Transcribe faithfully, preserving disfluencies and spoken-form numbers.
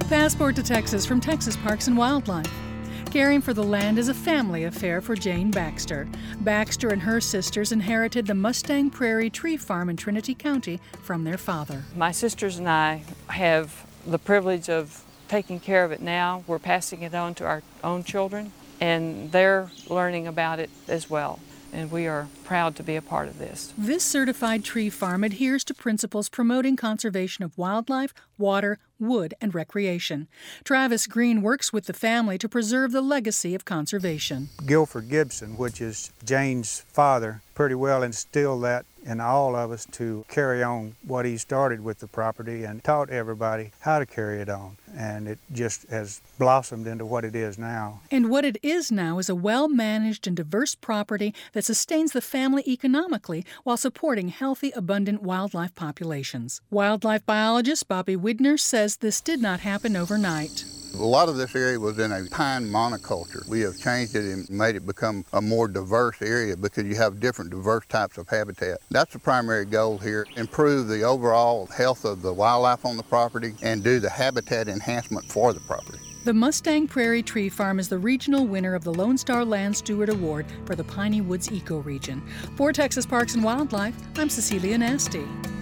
Passport to Texas from Texas Parks and Wildlife. Caring for the land is a family affair for Jane Baxter. Baxter and her sisters inherited the Mustang Prairie Tree Farm in Trinity County from their father. My sisters and I have the privilege of taking care of it now. We're passing it on to our own children, and they're learning about it as well. And we are proud to be a part of this. This certified tree farm adheres to principles promoting conservation of wildlife, water, wood, and recreation. Travis Green works with the family to preserve the legacy of conservation. Guilford Gibson, which is Jane's father, pretty well instilled that in all of us to carry on what he started with the property and taught everybody how to carry it on. And it just has blossomed into what it is now. And what it is now is a well-managed and diverse property that sustains the family economically while supporting healthy, abundant wildlife populations. Wildlife biologist Bobby Widner says this did not happen overnight. A lot of this area was in a pine monoculture. We have changed it and made it become a more diverse area because you have different diverse types of habitat. That's the primary goal here, improve the overall health of the wildlife on the property and do the habitat enhancement for the property. The Mustang Prairie Tree Farm is the regional winner of the Lone Star Land Steward Award for the Piney Woods ecoregion. For Texas Parks and Wildlife, I'm Cecilia Nasty.